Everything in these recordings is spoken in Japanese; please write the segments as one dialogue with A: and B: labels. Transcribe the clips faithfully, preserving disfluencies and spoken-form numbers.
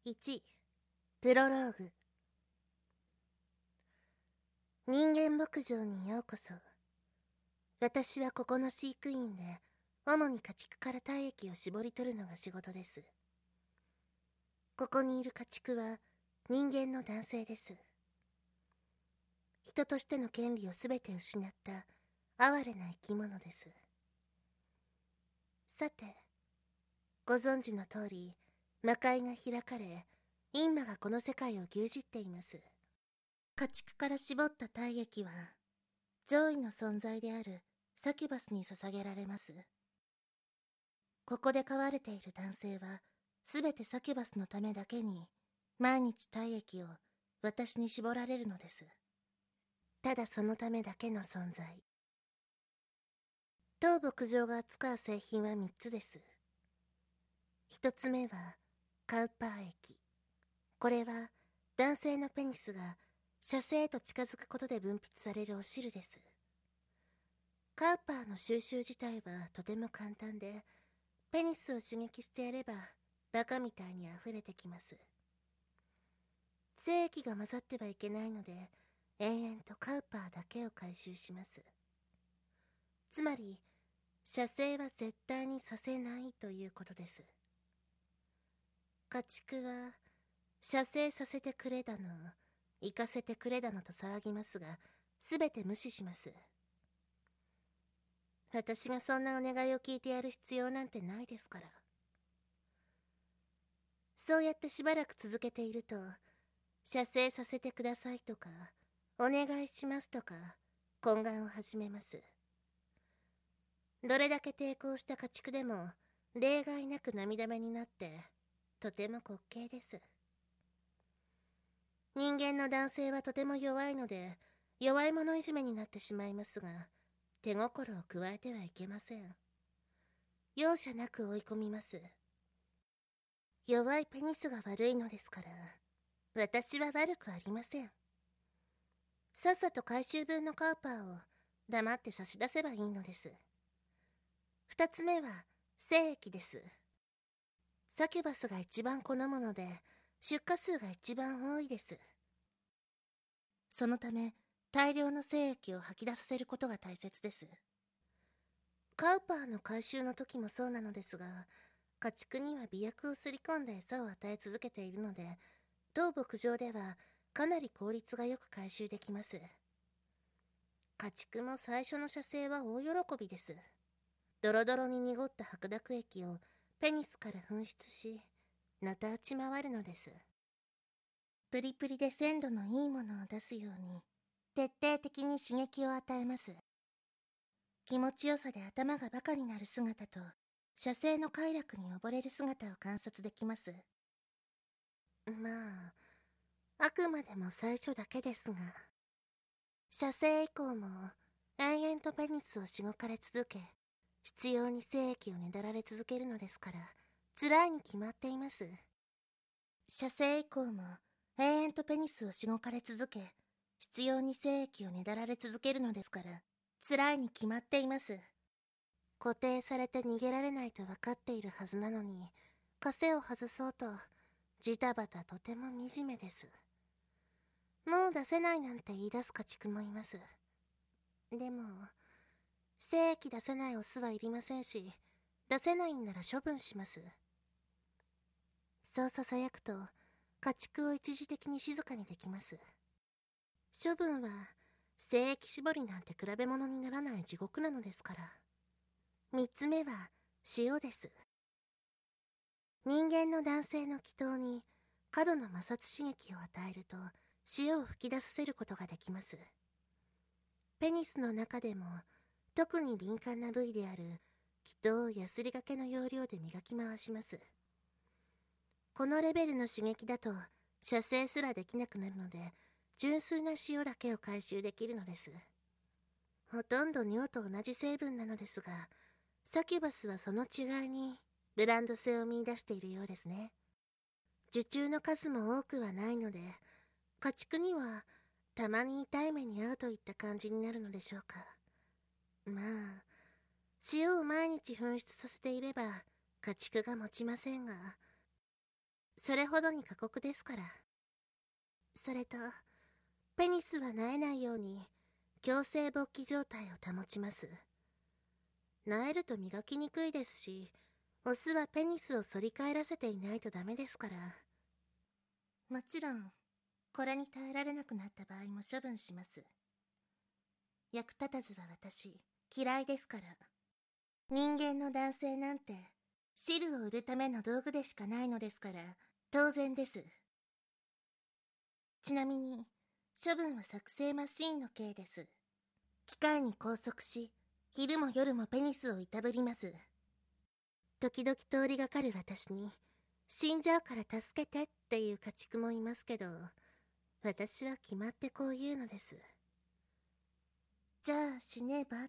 A: いち、プロローグ。人間牧場にようこそ。私はここの飼育員で、主に家畜から体液を絞り取るのが仕事です。ここにいる家畜は人間の男性です。人としての権利をすべて失った哀れな生き物です。さて、ご存知の通り、魔界が開かれ、陰魔がこの世界を牛耳っています。家畜から絞った体液は、上位の存在であるサキュバスに捧げられます。ここで飼われている男性は、すべてサキュバスのためだけに、毎日体液を私に絞られるのです。ただそのためだけの存在。当牧場が扱う製品はみっつです。一つ目は、カウパー液。これは、男性のペニスが射精へと近づくことで分泌されるお汁です。カウパーの収集自体はとても簡単で、ペニスを刺激してやれば、バカみたいに溢れてきます。精液が混ざってはいけないので、延々とカウパーだけを回収します。つまり、射精は絶対にさせないということです。家畜は、射精させてくれだの、行かせてくれだのと騒ぎますが、すべて無視します。私がそんなお願いを聞いてやる必要なんてないですから。そうやってしばらく続けていると、射精させてくださいとか、お願いしますとか、懇願を始めます。どれだけ抵抗した家畜でも、例外なく涙目になって、とても滑稽です。人間の男性はとても弱いので、弱い者いじめになってしまいますが、手心を加えてはいけません。容赦なく追い込みます。弱いペニスが悪いのですから、私は悪くありません。さっさと回収分のカウパーを黙って差し出せばいいのです。二つ目は、精液です。サキュバスが一番好むので、出荷数が一番多いです。そのため、大量の精液を吐き出させることが大切です。カウパーの回収の時もそうなのですが、家畜には美薬をすり込んだ餌を与え続けているので、当牧場ではかなり効率がよく回収できます。家畜も最初の射精は大喜びです。ドロドロに濁った白濁液をペニスから噴出し、なた打ち回るのです。プリプリで鮮度のいいものを出すように、徹底的に刺激を与えます。気持ちよさで頭がバカになる姿と、射精の快楽に溺れる姿を観察できます。まあ、あくまでも最初だけですが、射精以降も延々とペニスをしごかれ続け、必要に精液をねだられ続けるのですから、辛いに決まっています。射精以降も延々とペニスをしごかれ続け、必要に精液をねだられ続けるのですから、辛いに決まっています。固定されて逃げられないと分かっているはずなのに、枷を外そうと、ジタバタとても惨めです。もう出せないなんて言い出す家畜もいます。でも、精液出せないオスはいりませんし、出せないんなら処分します。そうささやくと、家畜を一時的に静かにできます。処分は、精液絞りなんて比べ物にならない地獄なのですから。三つ目は、塩です。人間の男性の気筒に、過度の摩擦刺激を与えると、塩を吹き出させることができます。ペニスの中でも、特に敏感な部位である気筒をヤスリがけの要領で磨き回します。このレベルの刺激だと射精すらできなくなるので、純粋な塩だけを回収できるのです。ほとんど尿と同じ成分なのですが、サキュバスはその違いにブランド性を見出しているようですね。受注の数も多くはないので、家畜にはたまに痛い目に遭うといった感じになるのでしょうか。まあ、塩を毎日噴出させていれば家畜が持ちませんが、 それほどに過酷ですから。それと、ペニスは萎えないように強制勃起状態を保ちます。萎えると磨きにくいですし、オスはペニスを反り返らせていないとダメですから。もちろん、これに耐えられなくなった場合も処分します。役立たずは私、嫌いですから。人間の男性なんて、汁を売るための道具でしかないのですから、当然です。ちなみに、処分は作成マシーンの刑です。機械に拘束し、昼も夜もペニスをいたぶります。時々通りがかる私に、死んじゃうから助けてっていう家畜もいますけど、私は決まってこう言うのです。じゃあ死ねばって。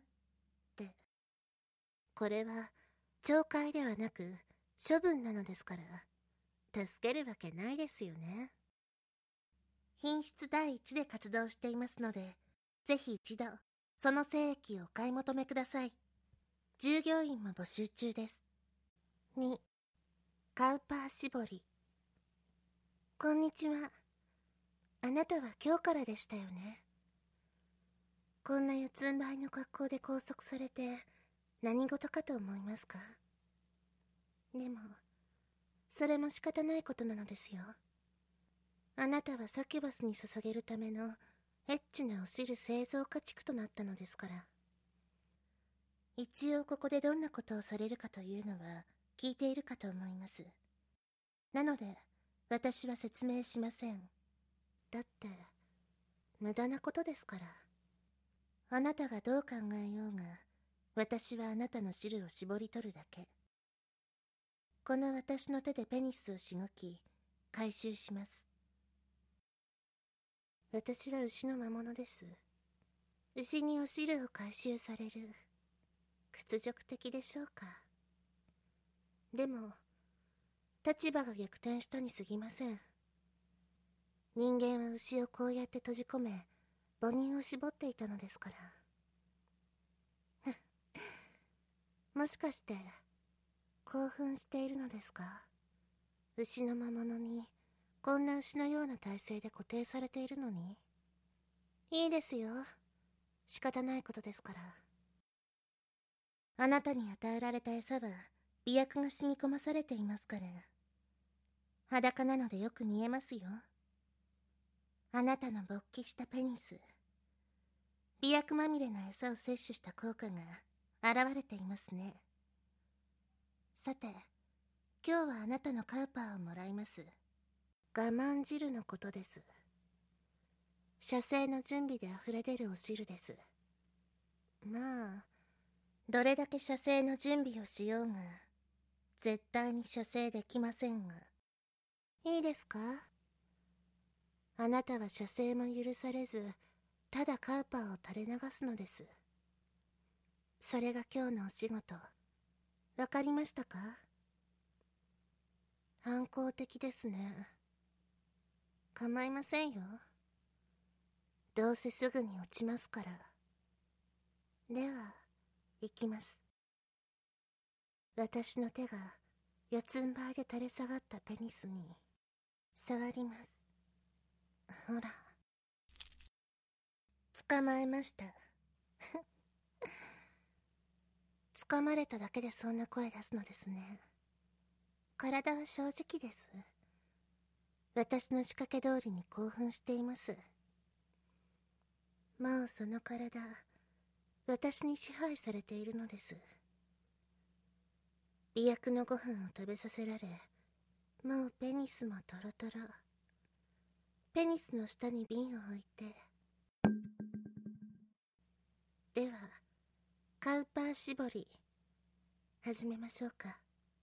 A: これは懲戒ではなく処分なのですから、助けるわけないですよね。品質第一で活動していますので、ぜひ一度その精液をお買い求めください。従業員も募集中です。に、カウパー絞り。こんにちは。あなたは今日からでしたよね。こんな四つん這いの格好で拘束されて何事かと思いますか？でも、それも仕方ないことなのですよ。あなたはサキュバスに捧げるためのエッチなお汁製造家畜となったのですから。一応ここでどんなことをされるかというのは聞いているかと思います。なので、私は説明しません。だって、無駄なことですから。あなたがどう考えようが、私はあなたの汁を絞り取るだけ。この私の手でペニスをしごき、回収します。私は牛の魔物です。牛にお汁を回収される。屈辱的でしょうか。でも、立場が逆転したに過ぎません。人間は牛をこうやって閉じ込め、母乳を絞っていたのですから。もしかして、興奮しているのですか？牛の魔物に、こんな牛のような体勢で固定されているのに。いいですよ。仕方ないことですから。あなたに与えられた餌は、美薬が染み込まされていますから。裸なのでよく見えますよ。あなたの勃起したペニス。美薬まみれな餌を摂取した効果が現れていますね。さて、今日はあなたのカウパーをもらいます。我慢汁のことです。射精の準備で溢れ出るお汁です。まあ、どれだけ射精の準備をしようが、絶対に射精できませんが。いいですか？あなたは射精も許されず、ただカウパーを垂れ流すのです。それが今日のお仕事。わかりましたか？反抗的ですね。構いませんよ。どうせすぐに落ちますから。では、行きます。私の手が四つん這いで垂れ下がったペニスに触ります。ほら。捕まえました。掴まれただけでそんな声出すのですね。体は正直です。私の仕掛け通りに興奮しています。もうその体、私に支配されているのです。美薬のご飯を食べさせられ、もうペニスもトロトロ。ペニスの下に瓶を置いて。では、カウパー絞り、始めましょうか。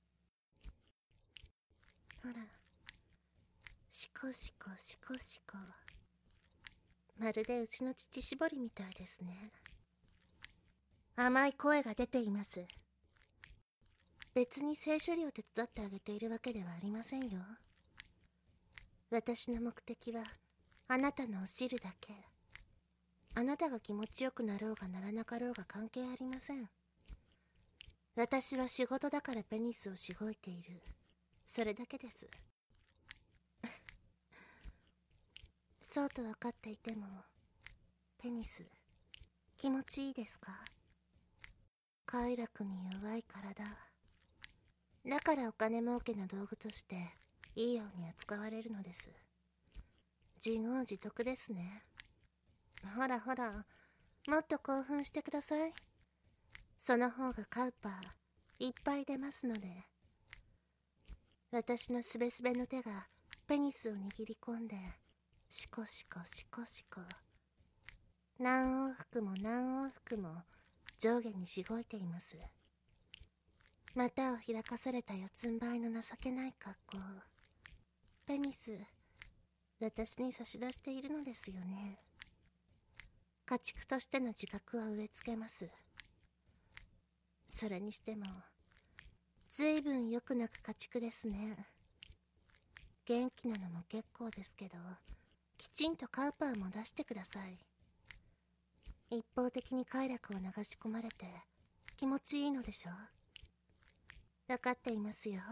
A: ほら、シコシコシコシコ。まるでうちの乳搾りみたいですね。甘い声が出ています。別に性処理を手伝ってあげているわけではありませんよ。私の目的はあなたのお汁だけ。あなたが気持ちよくなろうがならなかろうが関係ありません。私は仕事だからペニスをしごいている。それだけです。 そうと分かっていても、ペニス、気持ちいいですか？快楽に弱い体。だからお金儲けの道具としていいように扱われるのです。自業自得ですね。ほらほら、もっと興奮してください。その方がカウパーいっぱい出ますので。私のすべすべの手がペニスを握り込んで、シコシコシコシコ。何往復も何往復も上下にしごいています。股を開かされた四つん這いの情けない格好。ペニス、私に差し出しているのですよね。家畜としての自覚は植え付けます。それにしても、ずいぶんよく鳴く家畜ですね。元気なのも結構ですけど、きちんとカウパーも出してください。一方的に快楽を流し込まれて気持ちいいのでしょ？分かっていますよ。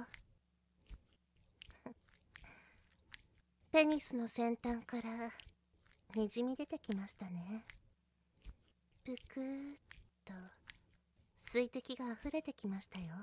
A: ペニスの先端からにじみ出てきましたね。ぷくーっと水滴が溢れてきましたよ。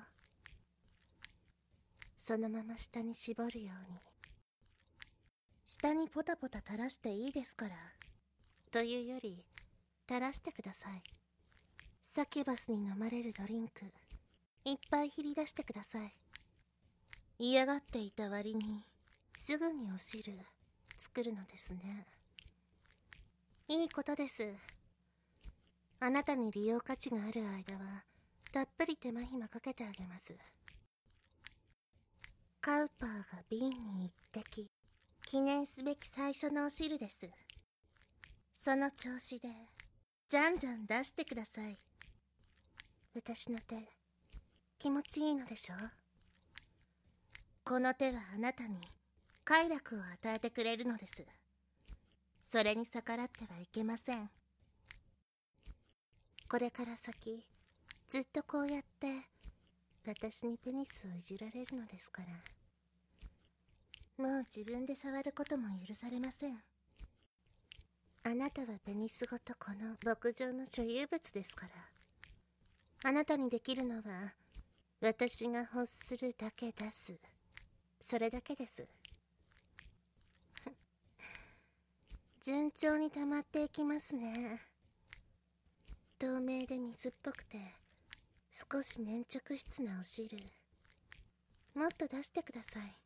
A: そのまま下に絞るように。下にポタポタ垂らしていいですから。というより、垂らしてください。サキュバスに飲まれるドリンク、いっぱいひり出してください。嫌がっていた割に、すぐにお汁、作るのですね。いいことです。あなたに利用価値がある間は、たっぷり手間暇かけてあげます。カウパーが瓶に一滴、記念すべき最初のお汁です。その調子で、じゃんじゃん出してください。私の手、気持ちいいのでしょ？この手があなたに快楽を与えてくれるのです。それに逆らってはいけません。これから先、ずっとこうやって私にペニスをいじられるのですから。もう自分で触ることも許されません。あなたはペニスごとこの牧場の所有物ですから。あなたにできるのは、私が欲するだけ出す。それだけです。順調に溜まっていきますね。透明で水っぽくて、少し粘着質なお汁。もっと出してください。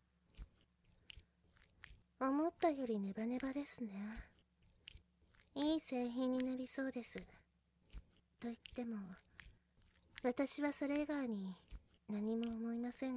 A: 思ったよりネバネバですね。いい製品になりそうです。と言っても、私はそれ以外に何も思いませんが。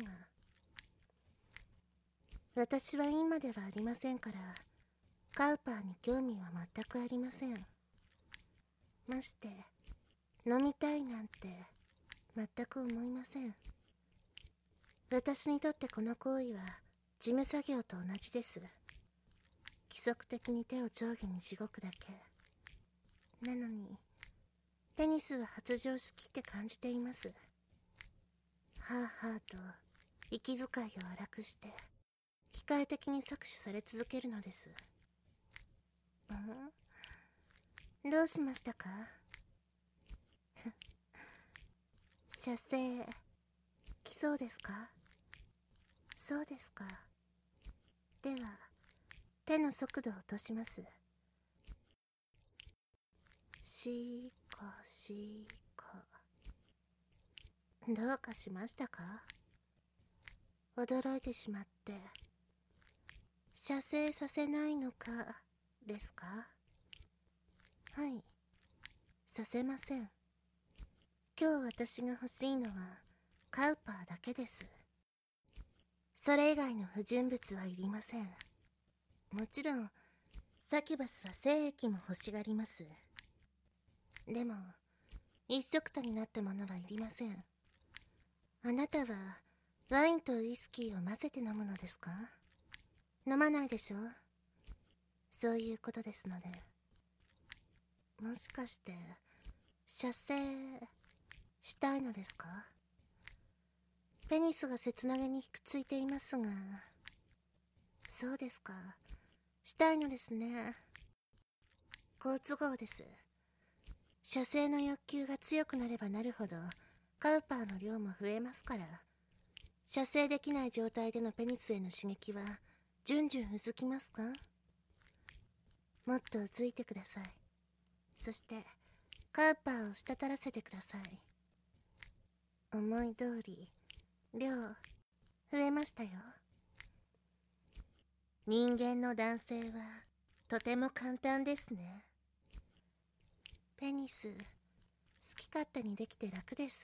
A: 私は今ではありませんから、カウパーに興味は全くありません。まして、飲みたいなんて全く思いません。私にとってこの行為は事務作業と同じです。規則的に手を上下にしごくだけ。なのに、ペニスは発情しきって感じています。はぁはぁと息遣いを荒くして、機械的に搾取され続けるのです。ん？どうしましたか？射精、来そうですか？そうですか。では、手の速度を落とします。しこしこ。どうかしましたか？驚いてしまって。射精させないのか、ですか？はい。させません。今日私が欲しいのは、カウパーだけです。それ以外の不純物はいりません。もちろん、サキュバスは精液も欲しがります。でも、一緒くたになったものはいりません。あなたは、ワインとウイスキーを混ぜて飲むのですか？飲まないでしょ？そういうことですので。もしかして、射精、したいのですか？ペニスが切なげにひくついていますが。そうですか。 したいのですね。好都合です。射精の欲求が強くなればなるほどカウパーの量も増えますから、射精できない状態でのペニスへの刺激はじゅんじゅんうずきますか？もっとうずいてください。そしてカウパーを滴らせてください。思い通り量増えましたよ。人間の男性はとても簡単ですね。ペニス好き勝手にできて楽です。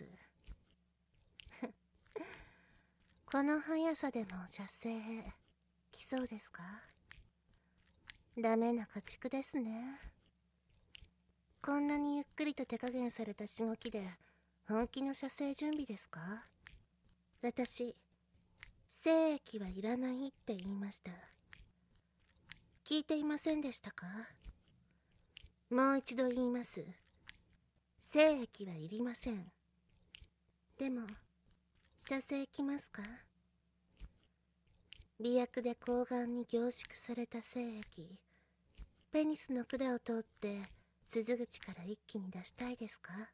A: この速さでも射精来そうですか？ダメな家畜ですね。こんなにゆっくりと手加減されたしごきで本気の射精準備ですか？私、精液はいらないって言いました。聞いていませんでしたか？もう一度言います。精液はいりません。でも、射精来ますか？媚薬で睾丸に凝縮された精液、ペニスの管を通って鈴口から一気に出したいですか？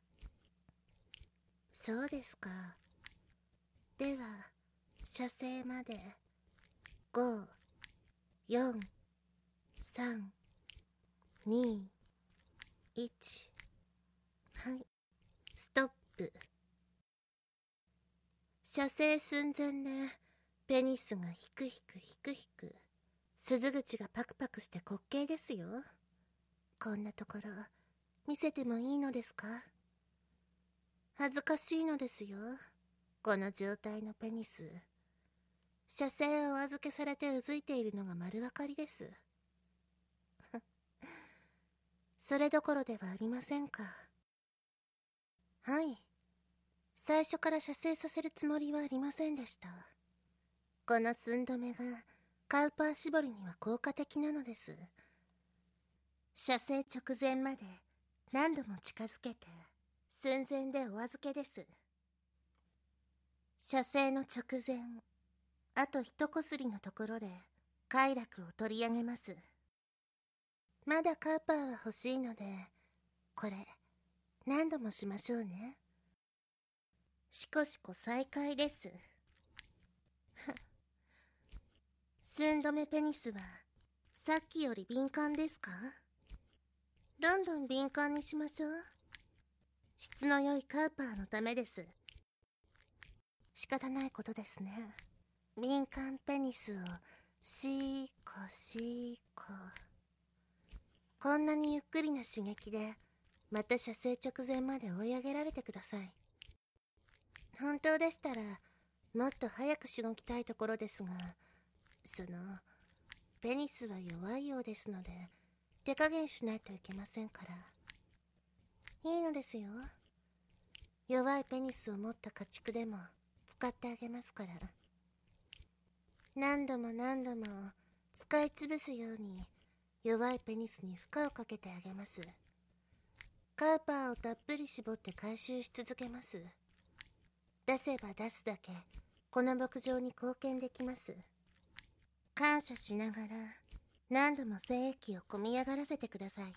A: そうですか。では、射精までご、よん、さん、に、いち。はい、ストップ。射精寸前でペニスがヒクヒクヒクヒク、鈴口がパクパクして滑稽ですよ。こんなところ見せてもいいのですか？恥ずかしいのですよ、この状態のペニス。射精をお預けされてうずいているのが丸分かりです。それどころではありませんか。はい、最初から射精させるつもりはありませんでした。この寸止めがカウパー絞りには効果的なのです。射精直前まで何度も近づけて寸前でお預けです。射精の直前、あと一こすりのところで快楽を取り上げます。まだカウパーは欲しいので、これ何度もしましょうね。しこしこ再開です。寸止めペニスはさっきより敏感ですか？どんどん敏感にしましょう。質の良いカウパーのためです。仕方ないことですね。敏感ペニスをシーコシーコ。こんなにゆっくりな刺激でまた射精直前まで追い上げられてください。本当でしたらもっと早くしごきたいところですが、そのペニスは弱いようですので手加減しないといけませんから。いいのですよ。弱いペニスを持った家畜でも使ってあげますから。何度も何度も使いつぶすように弱いペニスに負荷をかけてあげます。カウパーをたっぷり絞って回収し続けます。出せば出すだけこの牧場に貢献できます。感謝しながら何度も精液を込み上がらせてください。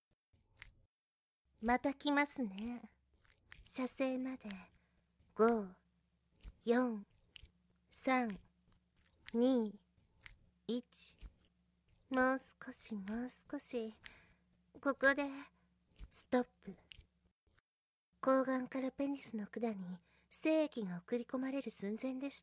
A: また来ますね。射精までご、よん、さん、に、いち。もう少しもう少し。ここでストップ。睾丸からペニスの管に精液が送り込まれる寸前でした。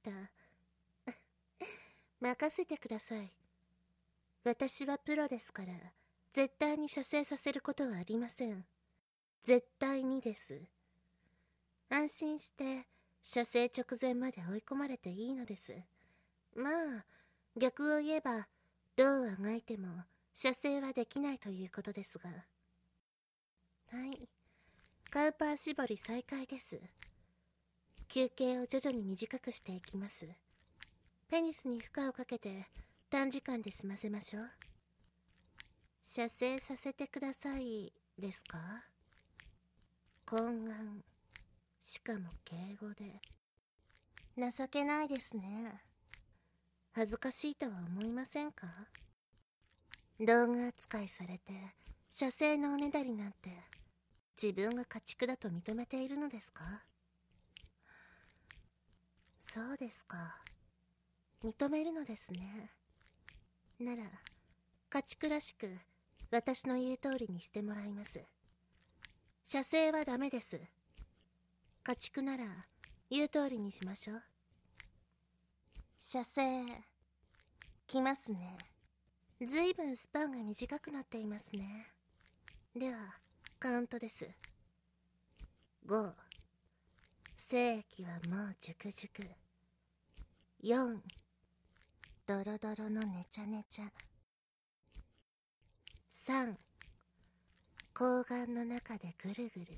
A: 任せてください。私はプロですから絶対に射精させることはありません。絶対にです。安心して射精直前まで追い込まれていいのです。まあ逆を言えばどうあがいても射精はできないということですが。はい、カウパー絞り再開です。休憩を徐々に短くしていきます。ペニスに負荷をかけて短時間で済ませましょう。射精させてくださいですか？懇願、しかも敬語で。情けないですね。恥ずかしいとは思いませんか？ 道具扱いされて射精のおねだりなんて自分が家畜だと認めているのですか？そうですか。認めるのですね。なら家畜らしく私の言う通りにしてもらいます。射精はダメです。家畜なら言う通りにしましょう。射精来ますね。ずいぶんスパンが短くなっていますね。ではカウントです。ご、精液はもう熟熟。よん、ドロドロのネチャネチャ。さん、睾丸の中でぐるぐる。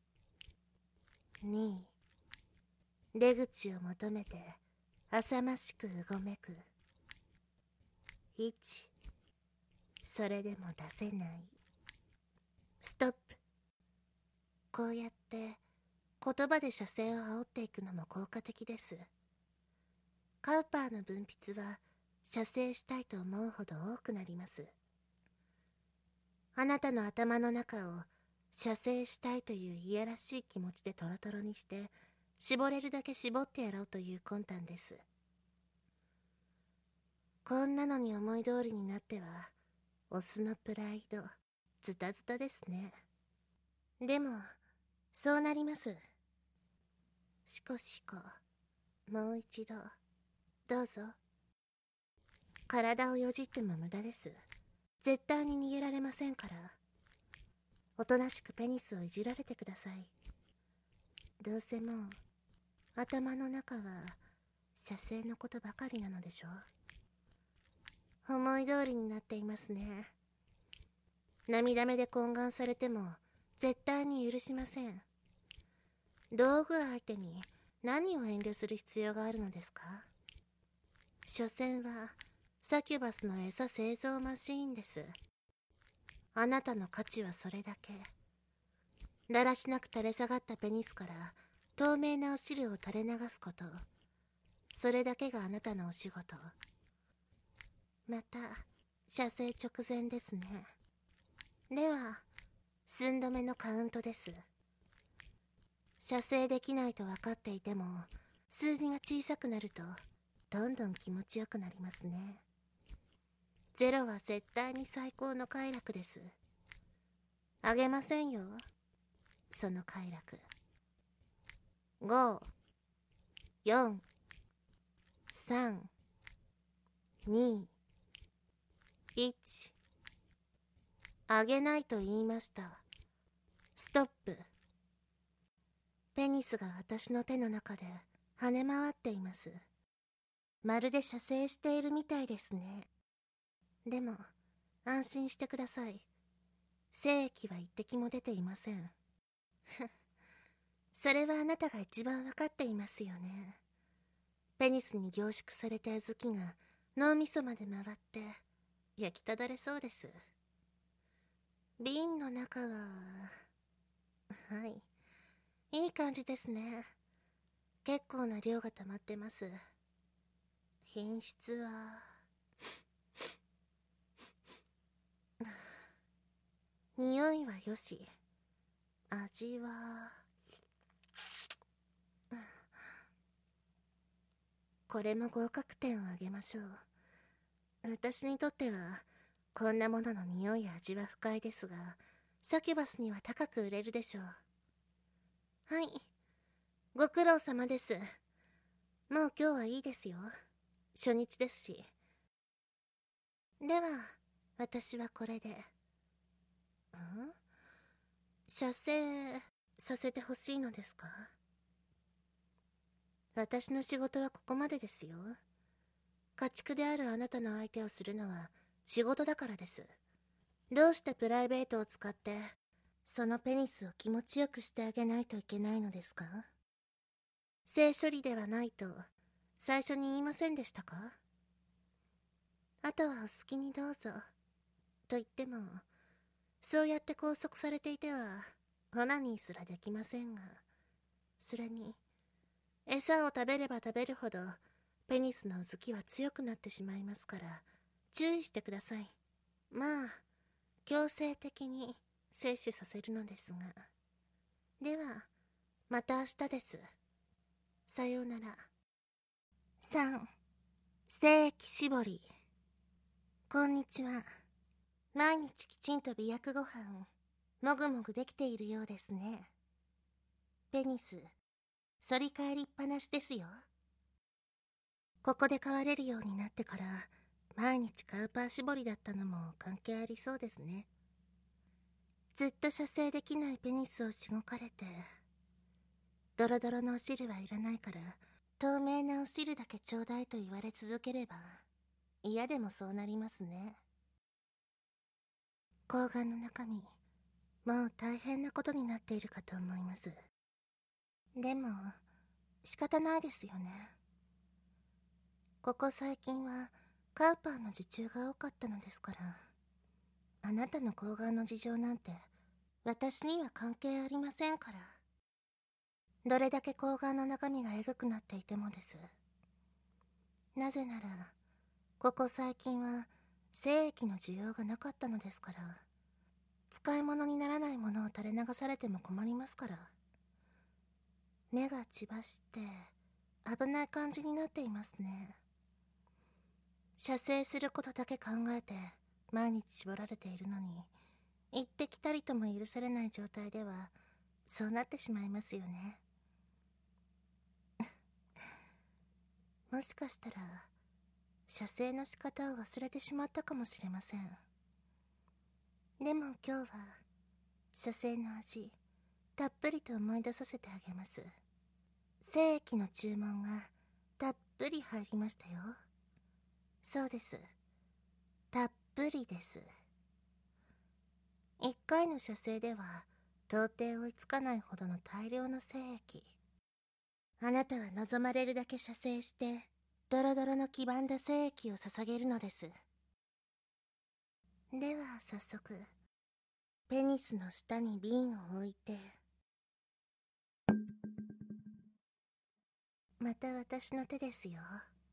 A: に、出口を求めて浅ましくうごめく。いち、それでも出せない。ストップ。こうやって言葉で射精を煽っていくのも効果的です。カウパーの分泌は射精したいと思うほど多くなります。あなたの頭の中を射精したいといういやらしい気持ちでトロトロにして絞れるだけ絞ってやろうという魂胆です。こんなのに思い通りになってはオスのプライドズタズタですね。でもそうなります。しこしこもう一度どうぞ。体をよじっても無駄です。絶対に逃げられませんから。おとなしくペニスをいじられてください。どうせもう頭の中は射精のことばかりなのでしょう。思い通りになっていますね。涙目で懇願されても絶対に許しません。道具相手に何を遠慮する必要があるのですか？所詮はサキュバスの餌製造マシーンです。あなたの価値はそれだけ。だらしなく垂れ下がったペニスから透明なお汁を垂れ流すこと、それだけがあなたのお仕事。また射精直前ですね。では寸止めのカウントです。射精できないと分かっていても数字が小さくなるとどんどん気持ちよくなりますね。ゼロは絶対に最高の快楽です。あげませんよ、その快楽。ご、よん、さん、に、いち。あげないと言いました。ストップ。ペニスが私の手の中で跳ね回っています。まるで射精しているみたいですね。でも安心してください。精液は一滴も出ていません。それはあなたが一番わかっていますよね。ペニスに凝縮された小豆が脳みそまで回って焼きただれそうです。瓶の中ははいいい感じですね。結構な量が溜まってます。品質は匂いはよし、味はこれも合格点をあげましょう。私にとってはこんなものの匂いや味は不快ですが、サキュバスには高く売れるでしょう。はい、ご苦労様です。もう今日はいいですよ。初日ですし。では私はこれで。ん？射精させてほしいのですか？私の仕事はここまでですよ。家畜であるあなたの相手をするのは仕事だからです。どうしてプライベートを使ってそのペニスを気持ちよくしてあげないといけないのですか？性処理ではないと最初に言いませんでしたか？あとはお好きにどうぞと言っても、そうやって拘束されていてはオナニーすらできませんが、それに餌を食べれば食べるほどペニスのうずきは強くなってしまいますから注意してください。 まあ強制的に摂取させるのですが。ではまた明日です。さようなら。さん精液絞り。こんにちは。毎日きちんと美薬ご飯もぐもぐできているようですね。ペニス反り返りっぱなしですよ。ここで飼われるようになってから毎日カウパー絞りだったのも関係ありそうですね。ずっと射精できないペニスをしごかれて、ドロドロのお汁はいらないから透明なお汁だけちょうだいと言われ続ければ嫌でもそうなりますね。睾丸の中身もう大変なことになっているかと思います。でも仕方ないですよね。ここ最近はカウパーの受注が多かったのですから。あなたの睾丸の事情なんて私には関係ありませんから。どれだけ睾丸の中身がえぐくなっていてもです。なぜならここ最近は精液の需要がなかったのですから。使い物にならないものを垂れ流されても困りますから。目が血走って危ない感じになっていますね。射精することだけ考えて毎日絞られているのに、行ってきたりとも許されない状態ではそうなってしまいますよね。もしかしたら射精の仕方を忘れてしまったかもしれません。でも今日は射精の味たっぷりと思い出させてあげます。精液の注文がたっぷり入りましたよ。そうです。たっぷりです。一回の射精では到底追いつかないほどの大量の精液。あなたは望まれるだけ射精してドロドロの黄ばんだ精液を捧げるのです。では早速ペニスの下に瓶を置いて、また私の手ですよ。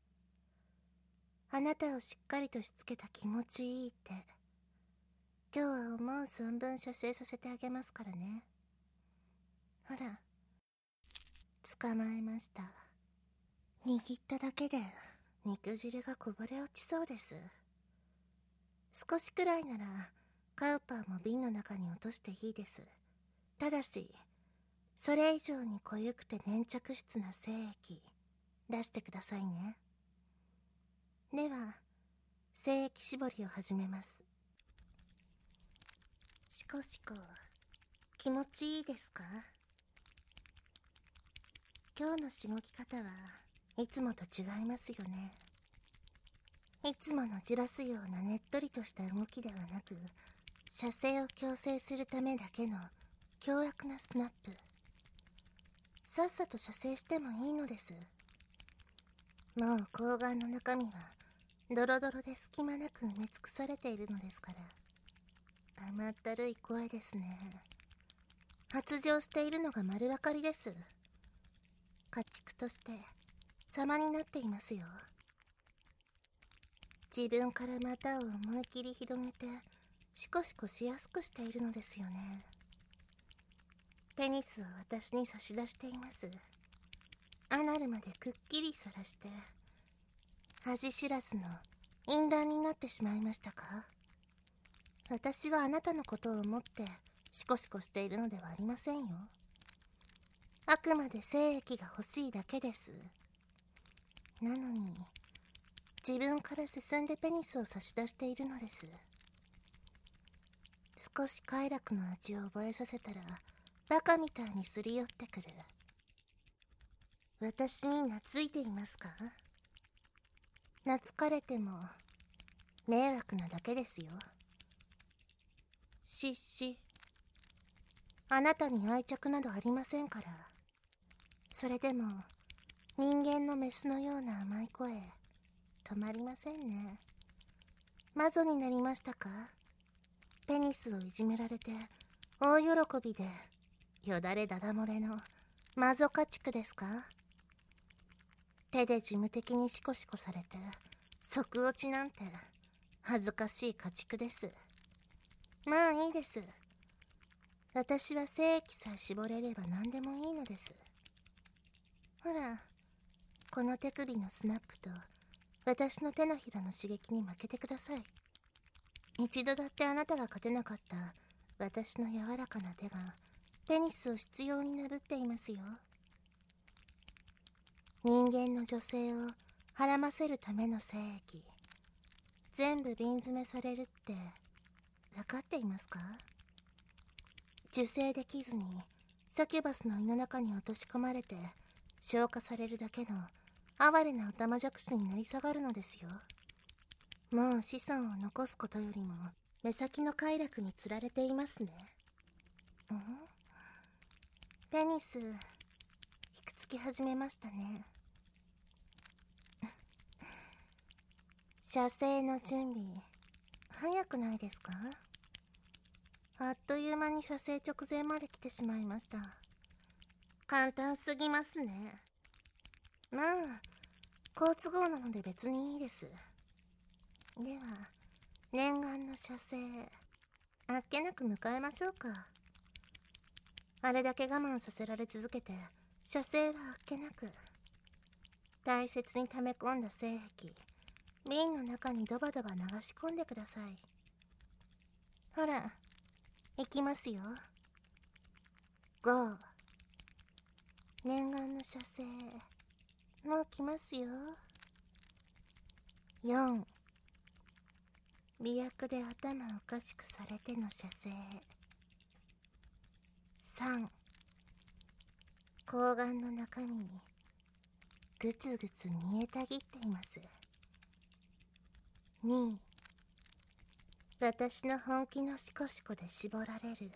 A: あなたをしっかりとしつけた気持ちいい手。今日は思う存分射精させてあげますからね。ほら、捕まえました。握っただけで肉汁がこぼれ落ちそうです。少しくらいならカウパーも瓶の中に落としていいです。ただしそれ以上に濃ゆくて粘着質な精液出してくださいね。では精液絞りを始めます。しこしこ気持ちいいですか？今日のしごき方はいつもと違いますよね。いつものじらすようなねっとりとした動きではなく、射精を強制するためだけの強力なスナップ。さっさと射精してもいいのです。もう睾丸の中身はドロドロで隙間なく埋め尽くされているのですから。甘ったるい声ですね。発情しているのが丸分かりです。家畜として様になっていますよ。自分から股を思い切り広げてシコシコしやすくしているのですよね。ペニスを私に差し出しています。アナルまでくっきりさらして。恥知らずの淫乱になってしまいましたか？私はあなたのことを思ってシコシコしているのではありませんよ。あくまで精液が欲しいだけです。なのに自分から進んでペニスを差し出しているのです。少し快楽の味を覚えさせたらバカみたいにすり寄ってくる。私に懐いていますか？懐かれても迷惑なだけですよ。しっし、あなたに愛着などありませんから。それでも人間のメスのような甘い声止まりませんね。マゾになりましたか？ペニスをいじめられて大喜びでよだれだだ漏れのマゾ家畜ですか？手で事務的にシコシコされて即落ちなんて恥ずかしい家畜です。まあいいです。私は精液さえ絞れれば何でもいいのです。ほら、この手首のスナップと私の手のひらの刺激に負けてください。一度だってあなたが勝てなかった私の柔らかな手がペニスを執拗になぶっていますよ。人間の女性をはらませるための精液、全部瓶詰めされるって分かっていますか？受精できずにサキュバスの胃の中に落とし込まれて消化されるだけの哀れなオタマジャクシになり下がるのですよ。もう子孫を残すことよりも目先の快楽につられていますね。ん？ペニス、ひくつき始めましたね。射精の準備、早くないですか？あっという間に射精直前まで来てしまいました。簡単すぎますね。まあ、好都合なので別にいいです。では、念願の射精、あっけなく迎えましょうか。あれだけ我慢させられ続けて、射精はあっけなく。大切に溜め込んだ精液、瓶の中にドバドバ流し込んでください。ほら、いきますよ。ご、念願の射精、もう来ますよ。よん、媚薬で頭おかしくされての射精。さん、睾丸の中身にぐつぐつ煮えたぎっています。に、私の本気のシコシコで絞られる。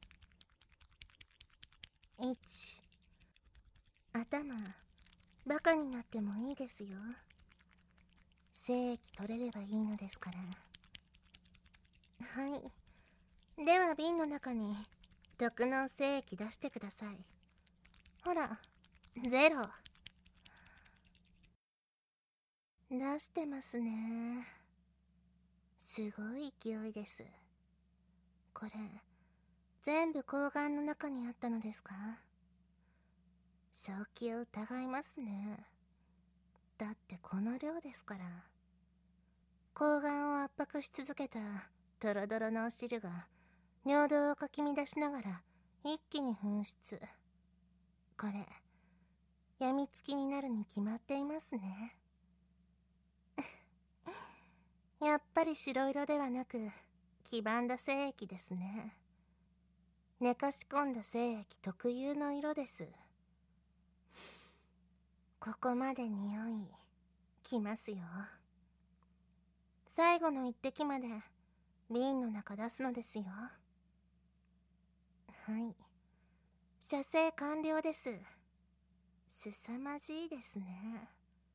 A: いち、頭バカになってもいいですよ。精液取れればいいのですから。はい、では瓶の中に毒の精液出してください。ほら、ゼロ。出してますね。すごい勢いです。これ、全部睾丸の中にあったのですか？正気を疑いますね。だってこの量ですから。睾丸を圧迫し続けたドロドロのお汁が尿道をかき乱しながら一気に噴出。これ、やみつきになるに決まっていますね。やっぱり白色ではなく黄ばんだ精液ですね。寝かし込んだ精液特有の色です。ここまで匂いきますよ。最後の一滴まで瓶の中出すのですよ。はい、射精完了です。すさまじいですね。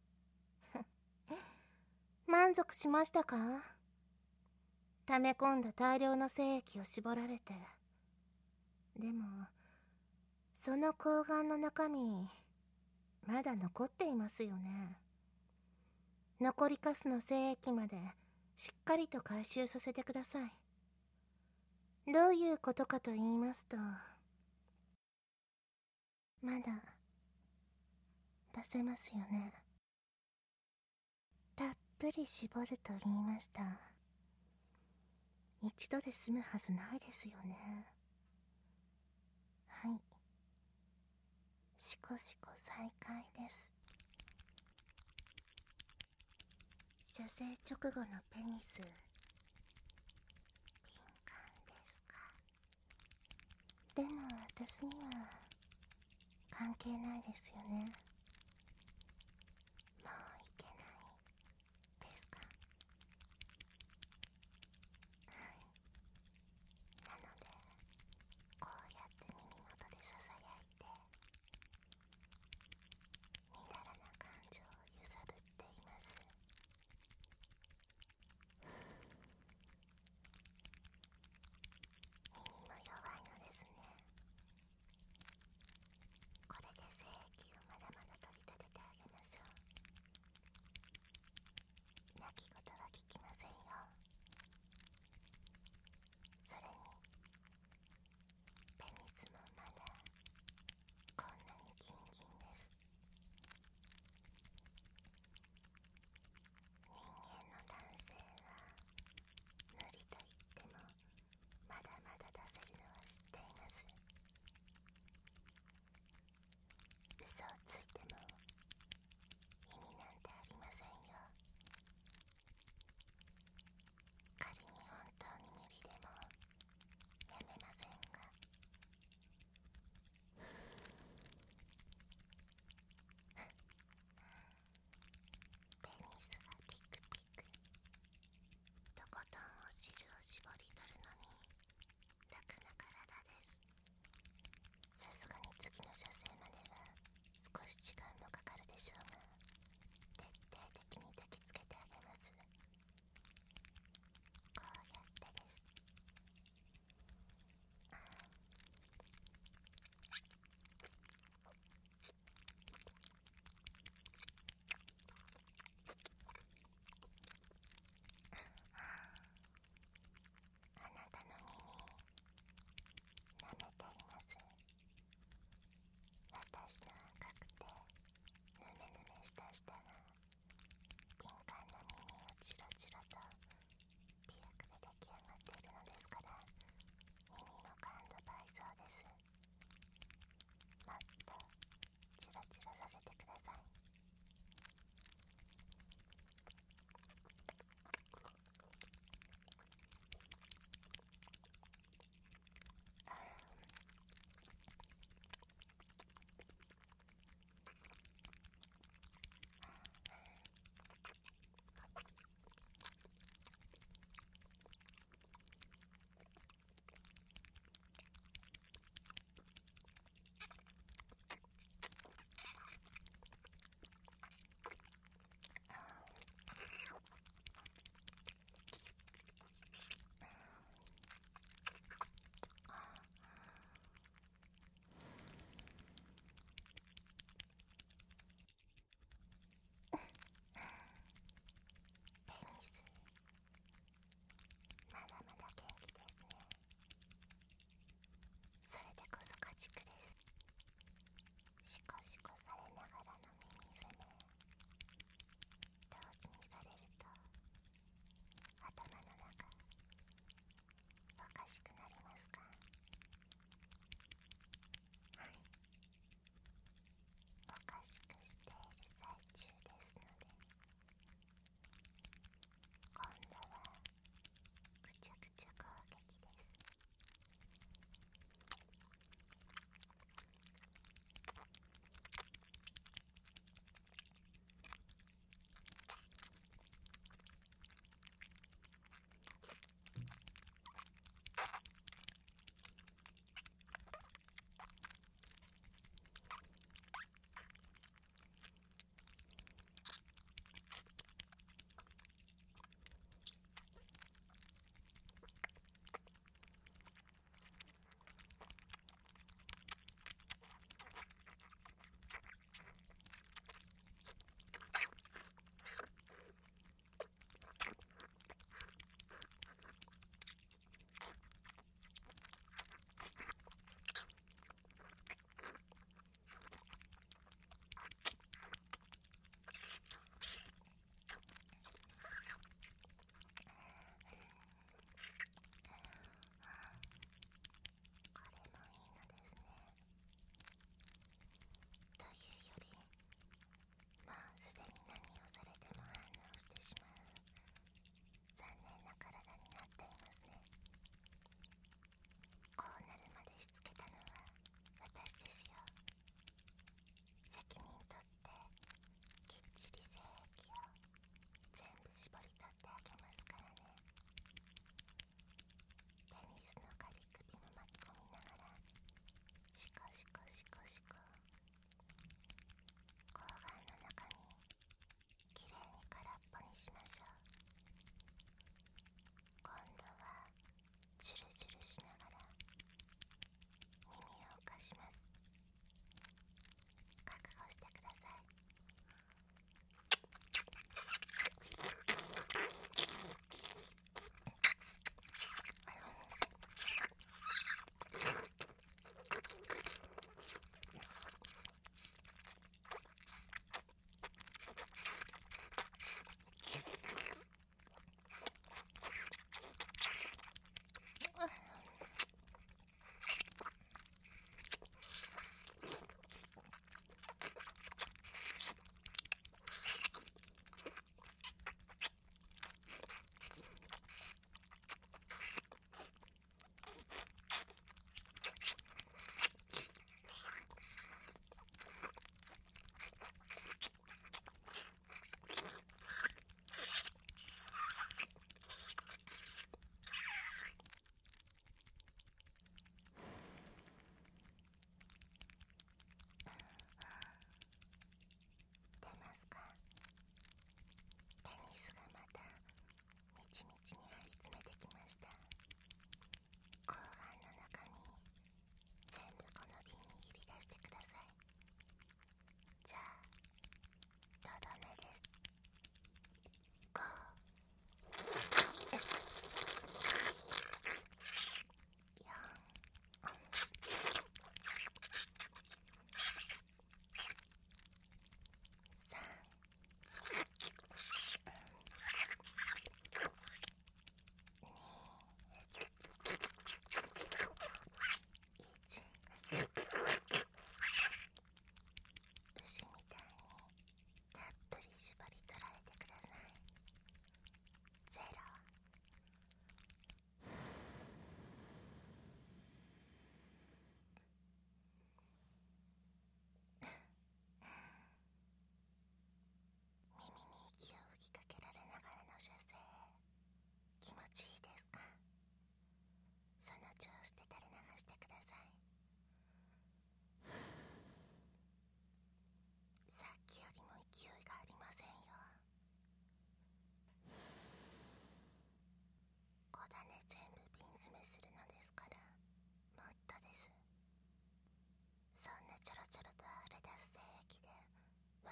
A: 満足しましたか？溜め込んだ大量の精液を絞られて。でもその睾丸の中身まだ残っていますよね。残りかすの精液までしっかりと回収させてください。どういうことかと言いますと、まだ出せますよね。たっぷり絞ると言いました。一度で済むはずないですよね。はい、シコシコ再開です。射精直後のペニス、敏感ですか？でも私には関係ないですよね。もういけないですか？はい、なのでこうやって耳元でささやいてみだらな感情を揺さぶっています。耳も弱いのですね。これで精液をまだまだ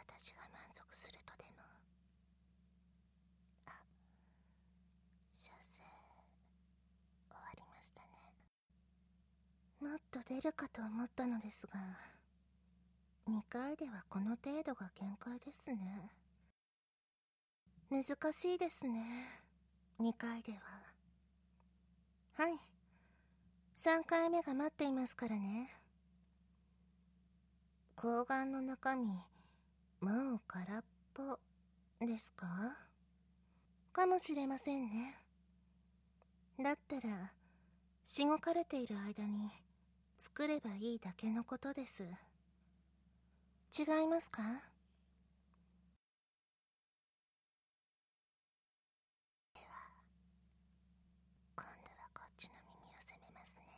A: 私が満足するとでも。あ、修正終わりましたね。もっと出るかと思ったのですが、にかいではこの程度が限界ですね。難しいですね、にかいでは。はい、さんかいめが待っていますからね。睾丸の中身、もう空っぽですか？かもしれませんね。だったら、しごかれている間に作ればいいだけのことです。違いますか？では、今度はこっちの耳を攻めますね。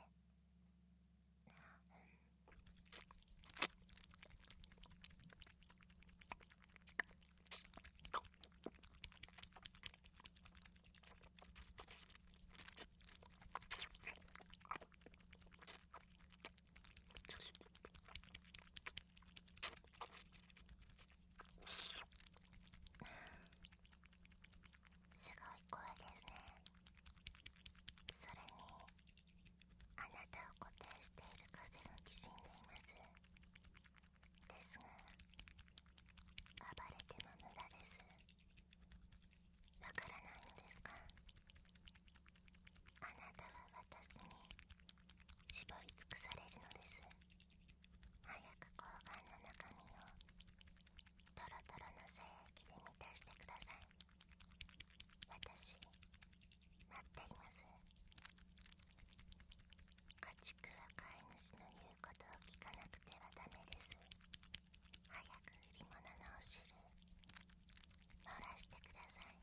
A: すごい声ですね。それに、あなたを固定している風がきしんでいます。ですが、暴れても無駄です。わからないのですか？あなたは私に絞り尽くされるのです。早く睾丸の中身をトロトロの精液で満たしてください。私、待っています。家畜は飼い主の言うことを聞かなくてはダメです。早く売り物のお汁、漏らしてください。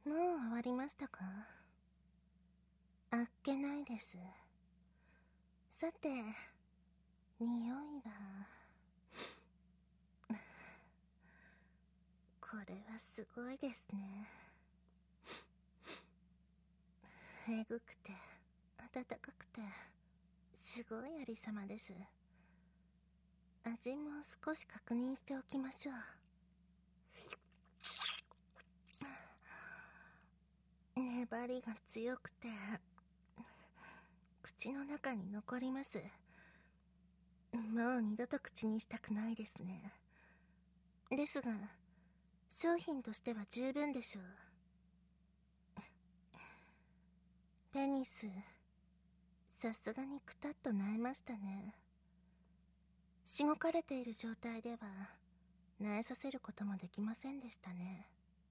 A: もう終わりましたか？あっけないです。さて、匂いはこれはすごいですね。えぐくて温かくてすごいありさまです。味も少し確認しておきましょう。粘りが強くて口の中に残ります。もう二度と口にしたくないですね。ですが商品としては十分でしょう。ペニス、さすがにくたっと萎えましたね。しごかれている状態では萎えさせることもできませんでしたね。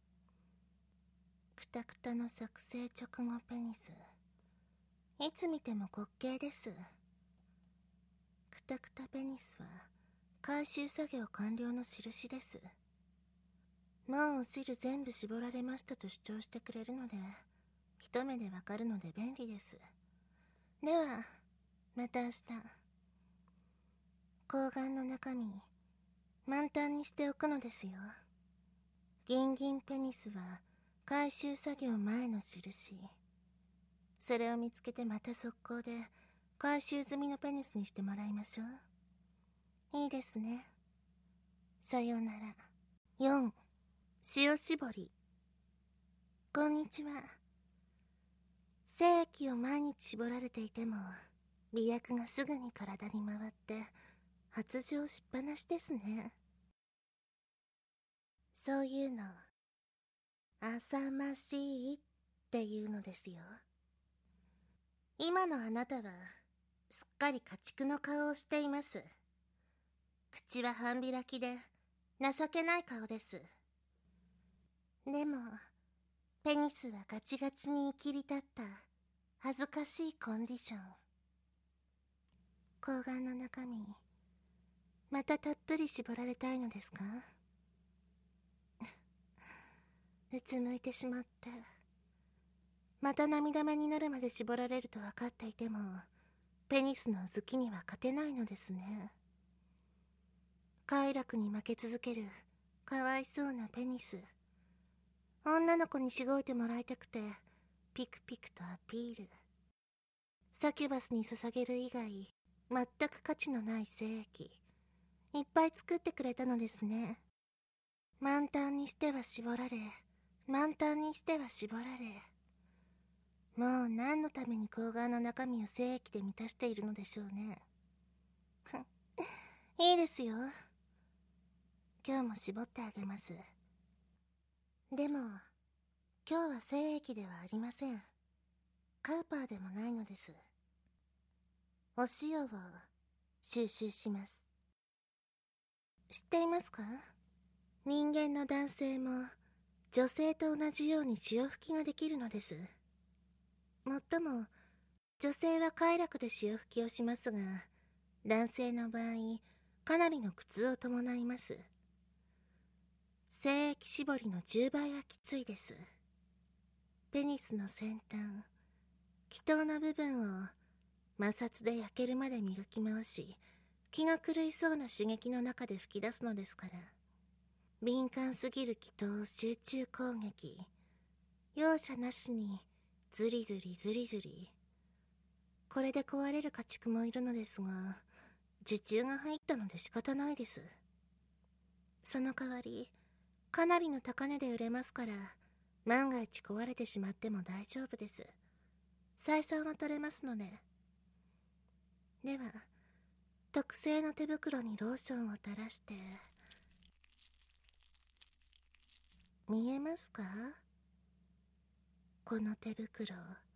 A: くたくたの作成直後ペニス、いつ見ても滑稽です。くたくたペニスは回収作業完了の印です。もうお汁全部絞られましたと主張してくれるので、一目でわかるので便利です。ではまた明日。睾丸の中身満タンにしておくのですよ。ギンギンペニスは回収作業前の印。それを見つけてまた速攻で回収済みのペニスにしてもらいましょう。いいですね。さようなら。よん. 塩絞り。こんにちは。精液を毎日絞られていても媚薬がすぐに体に回って発情しっぱなしですね。そういうの浅ましいっていうのですよ。今のあなたはすっかり家畜の顔をしています。口は半開きで情けない顔です。でもペニスはガチガチに切り立った恥ずかしいコンディション。睾丸の中身またたっぷり絞られたいのですか？うつむいてしまって、また涙目になるまで絞られると分かっていてもペニスの好きには勝てないのですね。快楽に負け続けるかわいそうなペニス。女の子にしごいてもらいたくてピクピクとアピール。サキュバスに捧げる以外全く価値のない精液いっぱい作ってくれたのですね。満タンにしては絞られ、満タンにしては絞られ、もう何のために睾丸の中身を精液で満たしているのでしょうね。いいですよ。今日も絞ってあげます。でも今日は精液ではありません。カーパーでもないのです。お塩を収集します。知っていますか？人間の男性も女性と同じように潮吹きができるのです。もっとも女性は快楽で潮吹きをしますが、男性の場合かなりの苦痛を伴います。精液絞りのじゅうばいはきついです。ペニスの先端気筒の部分を摩擦で焼けるまで磨き回し、気が狂いそうな刺激の中で吹き出すのですから。敏感すぎる気筒集中攻撃、容赦なしにズリズリズリズリ。これで壊れる家畜もいるのですが、受注が入ったので仕方ないです。その代わりかなりの高値で売れますから、万が一壊れてしまっても大丈夫です。採算は取れますので。では特製の手袋にローションを垂らして。見えますか？この手袋、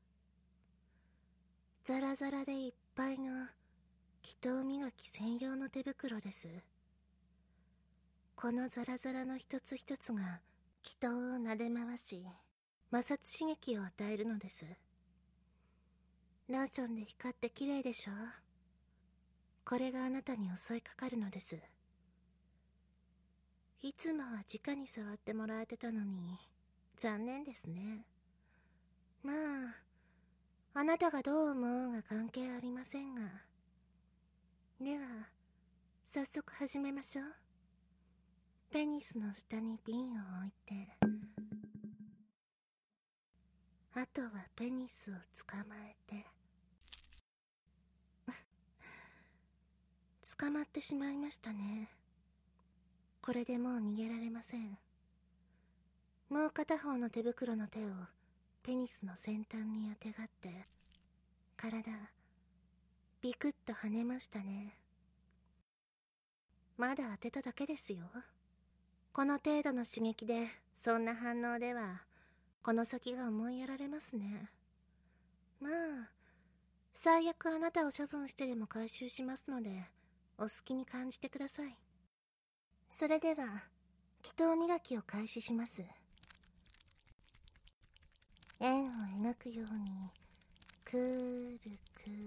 A: ザラザラでいっぱいの気筒磨き専用の手袋です。このザラザラの一つ一つが気筒を撫で回し、摩擦刺激を与えるのです。ローションで光って綺麗でしょ？これがあなたに襲いかかるのです。いつもは直に触ってもらえてたのに、 残念ですね。まあ、あなたがどう思うが関係ありませんが。では、早速始めましょう。ペニスの下に瓶を置いて、あとはペニスを捕まえて。捕まってしまいましたね。これでもう逃げられません。もう片方の手袋の手をペニスの先端にあてがって、体ビクッと跳ねましたね。まだ当てただけですよ。この程度の刺激でそんな反応ではこの先が思いやられますね。まあ最悪あなたを処分してでも回収しますのでお好きに感じてください。それでは祈祷磨きを開始します。円を描くようにくるくる。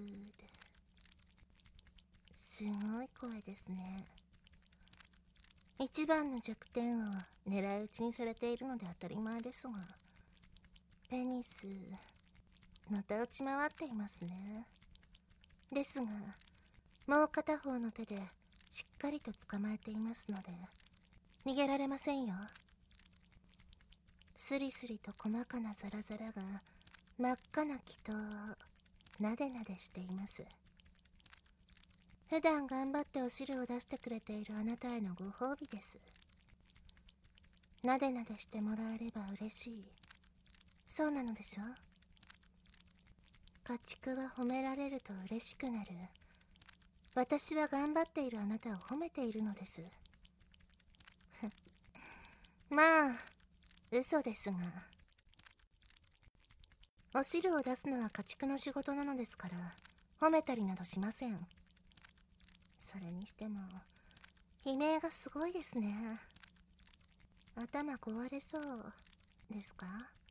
A: すごい声ですね。一番の弱点を狙い撃ちにされているので当たり前ですが、ペニスのたうち回っていますね。ですがもう片方の手でしっかりと捕まえていますので逃げられませんよ。スリスリと細かなザラザラが真っ赤な祈祷をなでなでしています。普段頑張ってお汁を出してくれているあなたへのご褒美です。なでなでしてもらえれば嬉しい。そうなのでしょ。家畜は褒められると嬉しくなる。私は頑張っているあなたを褒めているのです。まあ嘘ですが、お汁を出すのは家畜の仕事なのですから褒めたりなどしません。それにしても悲鳴がすごいですね。頭壊れそうですか？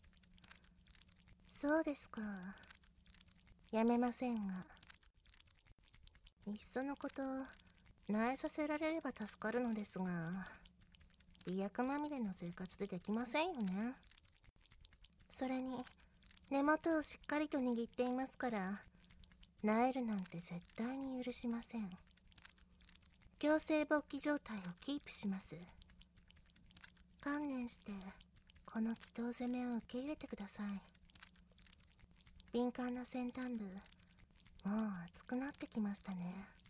A: そうですか。やめませんが、いっそのこと苗えさせられれば助かるのですが、媚薬まみれの生活でできませんよね。それに根元をしっかりと握っていますから、苗えるなんて絶対に許しません。強制勃起状態をキープします。観念してこの祈祷攻めを受け入れてください。敏感な先端部、もう熱くなってきましたね。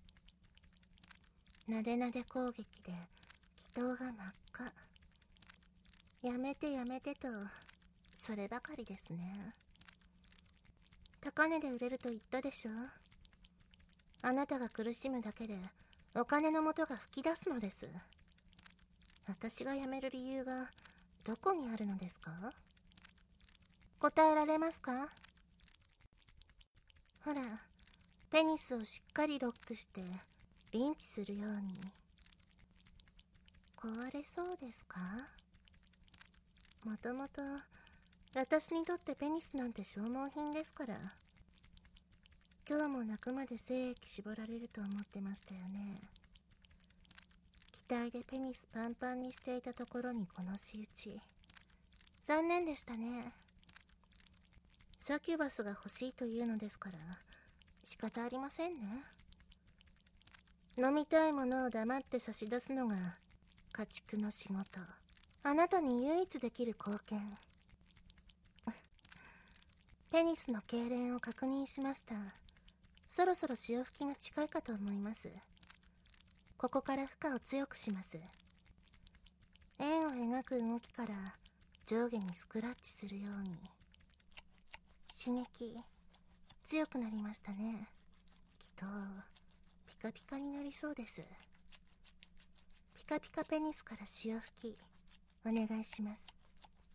A: なでなで攻撃で祈祷が真っ赤。やめてやめてとそればかりですね。高値で売れると言ったでしょ。あなたが苦しむだけでお金の元が吹き出すのです。私が辞める理由がどこにあるのですか？答えられますか？ほら、ペニスをしっかりロックしてリンチするように。壊れそうですか？もともと私にとってペニスなんて消耗品ですから。今日も泣くまで精液絞られると思ってましたよね。期待でペニスパンパンにしていたところにこの仕打ち。残念でしたね。サキュバスが欲しいというのですから仕方ありませんね。飲みたいものを黙って差し出すのが家畜の仕事。あなたに唯一できる貢献。ペニスの痙攣を確認しました。そろそろ潮吹きが近いかと思います。ここから負荷を強くします。円を描く動きから上下にスクラッチするように。刺激強くなりましたね。きっとピカピカになりそうです。ピカピカペニスから潮吹きお願いします。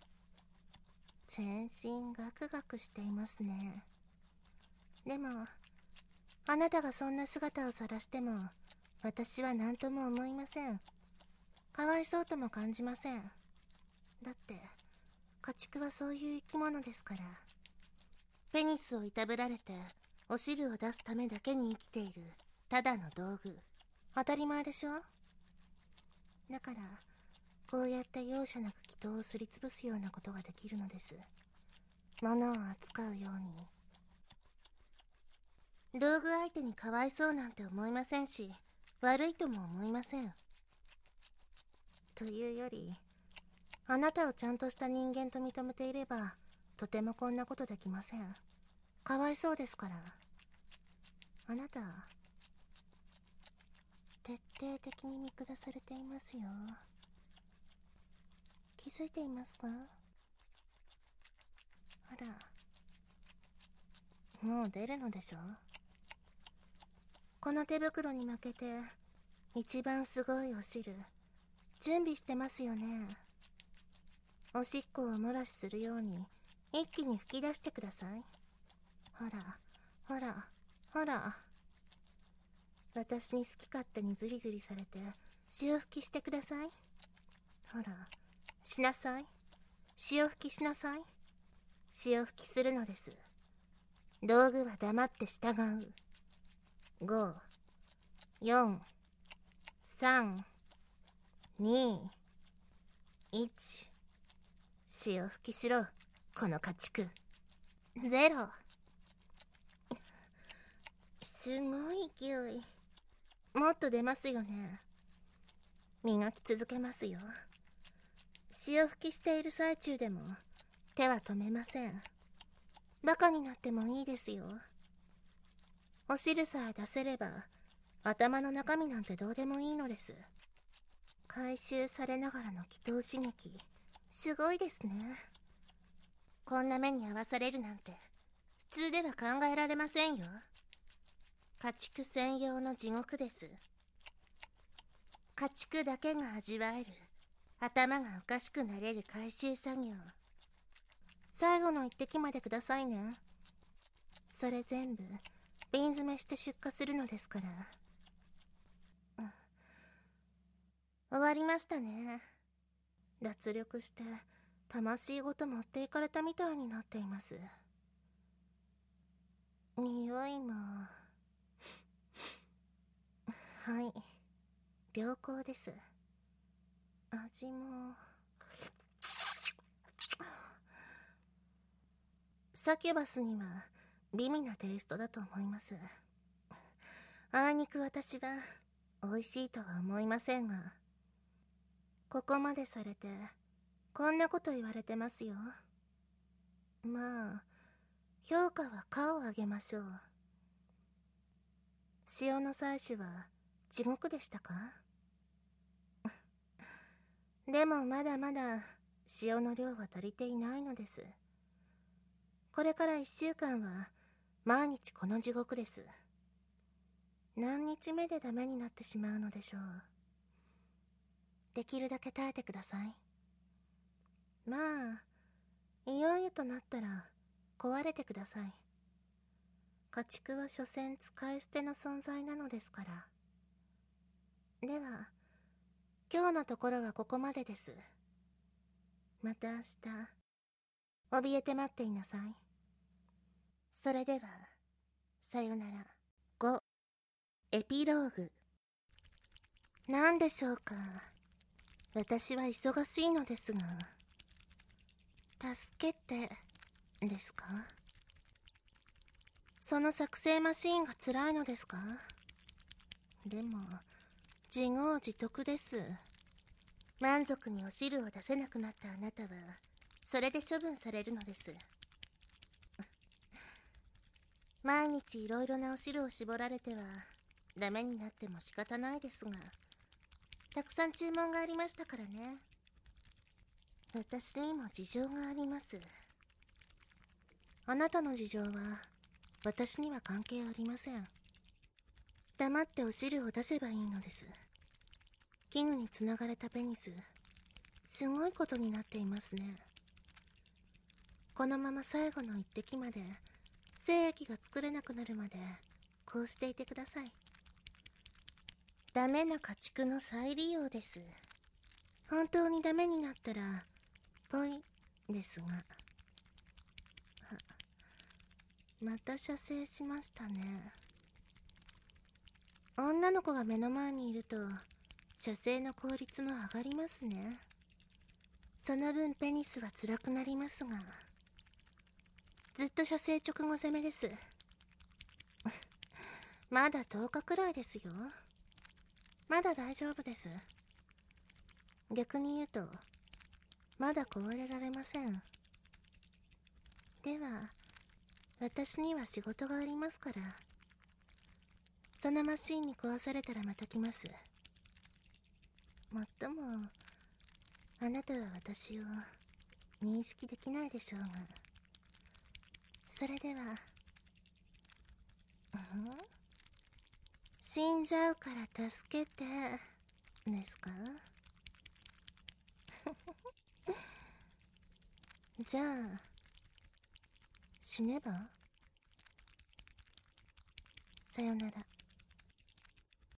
A: 全身ガクガクしていますね。でもあなたがそんな姿を晒しても私は何とも思いません。かわいそうとも感じません。だって家畜はそういう生き物ですから。ペニスをいたぶられてお汁を出すためだけに生きているただの道具。当たり前でしょ。だからこうやって容赦なく祈人をすりつぶすようなことができるのです。物を扱うように。道具相手にかわいそうなんて思いませんし、悪いとも思いません。というより、あなたをちゃんとした人間と認めていれば、とてもこんなことできません。かわいそうですから。あなた、徹底的に見下されていますよ。気づいていますか？あら、もう出るのでしょ？この手袋に負けて、一番すごいお汁、準備してますよね。おしっこを漏らしするように、一気に吹き出してください。ほら、ほら、ほら。私に好き勝手にズリズリされて、潮吹きしてください。ほら、しなさい。潮吹きしなさい。潮吹きするのです。道具は黙って従う。ご、よん、さん、に、いち。潮吹きしろ、この家畜。ゼロ。すごい勢い。もっと出ますよね。磨き続けますよ。潮吹きしている最中でも手は止めません。バカになってもいいですよ。お汁さえ出せれば頭の中身なんてどうでもいいのです。回収されながらの祈祷刺激、すごいですね。こんな目に遭わされるなんて普通では考えられませんよ。家畜専用の地獄です。家畜だけが味わえる、頭がおかしくなれる回収作業。最後の一滴までくださいね。それ全部瓶詰めして出荷するのですから。うん、終わりましたね。脱力して魂ごと持っていかれたみたいになっています。匂いもはい、良好です。味もサキュバスには美味なテイストだと思います。あいにく私は美味しいとは思いませんが、ここまでされてこんなこと言われてますよ。まあ評価は価を上げましょう。塩の採取は地獄でしたか？でもまだまだ塩の量は足りていないのです。これからいっしゅうかんは毎日この地獄です。何日目でダメになってしまうのでしょう。できるだけ耐えてください。まあいよいよとなったら壊れてください。家畜は所詮使い捨ての存在なのですから。では今日のところはここまでです。また明日怯えて待っていなさい。それではさよなら。ごエピローグ。何でしょうか。私は忙しいのですが。助けてですか？その作成マシーンが辛いのですか？でも自業自得です。満足にお汁を出せなくなったあなたはそれで処分されるのです。毎日いろいろなお汁を絞られてはダメになっても仕方ないですが、たくさん注文がありましたからね。私にも事情があります。あなたの事情は私には関係ありません。黙ってお汁を出せばいいのです。器具につながれたペニス、すごいことになっていますね。このまま最後の一滴まで精液が作れなくなるまでこうしていてください。ダメな家畜の再利用です。本当にダメになったらぽいですが。また射精しましたね。女の子が目の前にいると射精の効率も上がりますね。 その分ペニスは辛くなりますが、ずっと射精直後攻めです。まだとおかくらいですよ。まだ大丈夫です。逆に言うと、まだ壊れられません。では、私には仕事がありますから、そのマシンに壊されたらまた来ます。もっとも、あなたは私を認識できないでしょうが。それでは、うん、死んじゃうから助けて、ですか？じゃあ、死ねば？さよなら。